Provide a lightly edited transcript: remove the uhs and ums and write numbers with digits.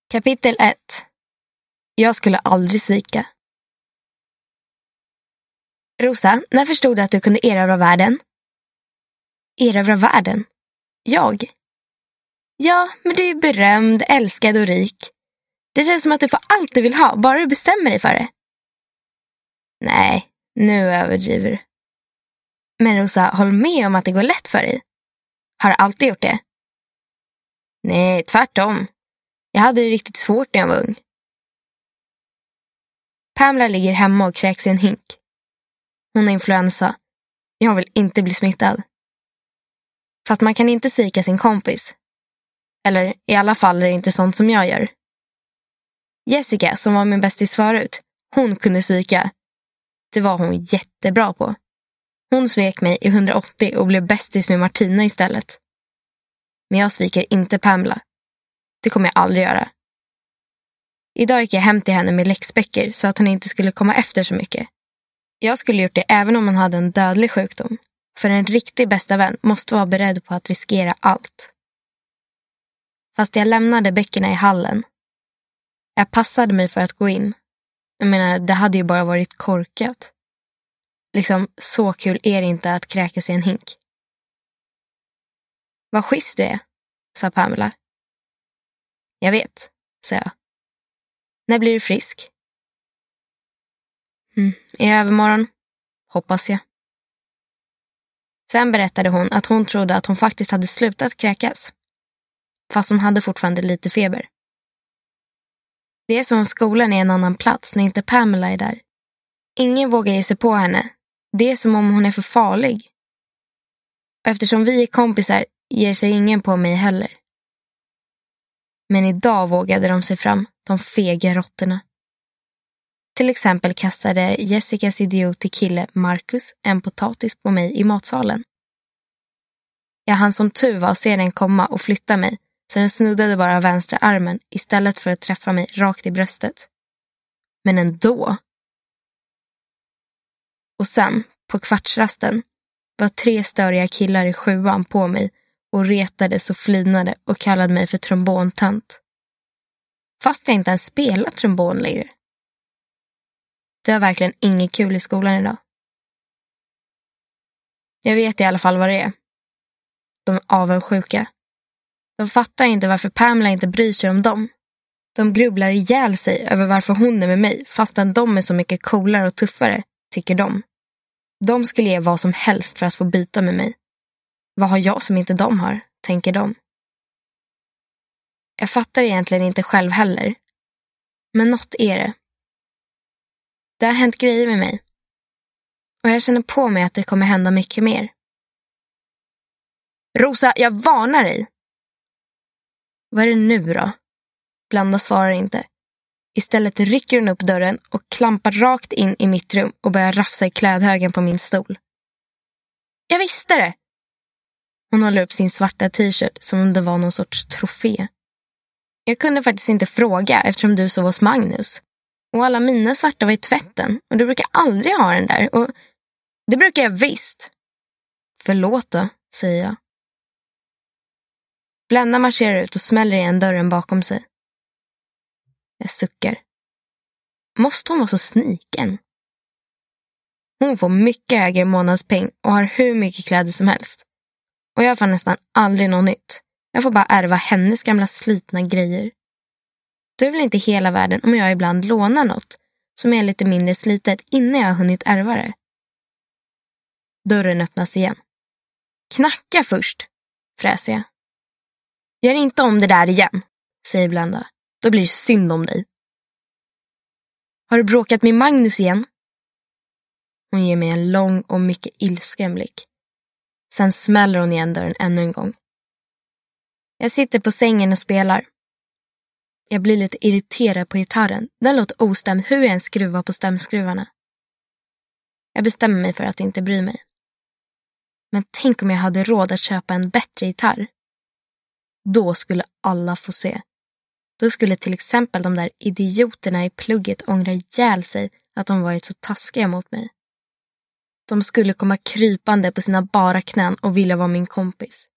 Kapitel 1. Jag skulle aldrig svika. Rosa, när förstod du att du kunde erövra världen? Erövra världen? Jag? Ja, men du är berömd, älskad och rik. Det känns som att du får allt du vill ha, bara du bestämmer dig för det. Nej, nu överdriver du. Men Rosa, håll med om att det går lätt för dig. Har du alltid gjort det? Nej, tvärtom. Jag hade det riktigt svårt när jag var ung. Pamela ligger hemma och kräks i en hink. Hon har influensa. Jag vill inte bli smittad. Fast man kan inte svika sin kompis. Eller i alla fall är det inte sånt som jag gör. Jessica, som var min bästis förut, hon kunde svika. Det var hon jättebra på. Hon svek mig i 180 och blev bästis med Martina istället. Men jag sviker inte Pamela. Det kommer jag aldrig göra. Idag gick jag hem till henne med läxböcker så att hon inte skulle komma efter så mycket. Jag skulle gjort det även om hon hade en dödlig sjukdom. För en riktig bästa vän måste vara beredd på att riskera allt. Fast jag lämnade böckerna i hallen. Jag passade mig för att gå in. Jag menar, det hade ju bara varit korkat. Liksom, så kul är det inte att kräkas i en hink. Vad schysst du är, sa Pamela. Jag vet, sa jag. När blir du frisk? I övermorgon, hoppas jag. Sen berättade hon att hon trodde att hon faktiskt hade slutat kräkas. Fast hon hade fortfarande lite feber. Det är som om skolan är en annan plats när inte Pamela är där. Ingen vågar ge sig på henne. Det är som om hon är för farlig. Och eftersom vi är kompisar ger sig ingen på mig heller. Men idag vågade de sig fram, de fega råttorna. Till exempel kastade Jessicas idiot till kille Marcus en potatis på mig i matsalen. Jag hann som tur var se den komma och flytta mig, så den snuddade bara vänstra armen istället för att träffa mig rakt i bröstet. Men ändå. Och sen, på kvartsrasten, var 3 störiga killar i 7:an på mig och retades och flinade och kallade mig för trombontant. Fast jag inte ens spelat trombon längre. Det var verkligen inget kul i skolan idag. Jag vet i alla fall vad det är. De är avundsjuka. De fattar inte varför Pamela inte bryr sig om dem. De grubblar ihjäl sig över varför hon är med mig fastän de är så mycket coolare och tuffare, tycker de. De skulle ge vad som helst för att få byta med mig. Vad har jag som inte de har, tänker de. Jag fattar egentligen inte själv heller. Men något är det. Det har hänt grejer med mig. Och jag känner på mig att det kommer hända mycket mer. Rosa, jag varnar dig! Vad är det nu då? Blanda svarar inte. Istället rycker hon upp dörren och klampar rakt in i mitt rum och börjar rafsa i klädhögen på min stol. Jag visste det! Hon håller upp sin svarta t-shirt som om det var någon sorts trofé. Jag kunde faktiskt inte fråga eftersom du sov hos Magnus. Och alla mina svarta var i tvätten. Och du brukar aldrig ha den där. Och det brukar jag visst. Förlåt då, säger jag. Blenda marscherar ut och smäller igen dörren bakom sig. Jag suckar. Måste hon vara så sniken? Hon får mycket högre månadspeng och har hur mycket kläder som helst. Och jag får nästan aldrig något nytt. Jag får bara ärva hennes gamla slitna grejer. Då är väl inte hela världen om jag ibland lånar något som är lite mindre slitet innan jag har hunnit ärva det. Dörren öppnas igen. Knacka först, fräser jag. Gör inte om det där igen, säger Blenda. Då blir det synd om dig. Har du bråkat med Magnus igen? Hon ger mig en lång och mycket ilsken blick. Sen smäller hon igen dörren ännu en gång. Jag sitter på sängen och spelar. Jag blir lite irriterad på gitarren. Den låter ostämd hur jag än skruvar på stämskruvarna. Jag bestämmer mig för att inte bry mig. Men tänk om jag hade råd att köpa en bättre gitarr. Då skulle alla få se. Då skulle till exempel de där idioterna i plugget ångra ihjäl sig att de varit så taskiga mot mig. De skulle komma krypande på sina bara knän och vilja vara min kompis.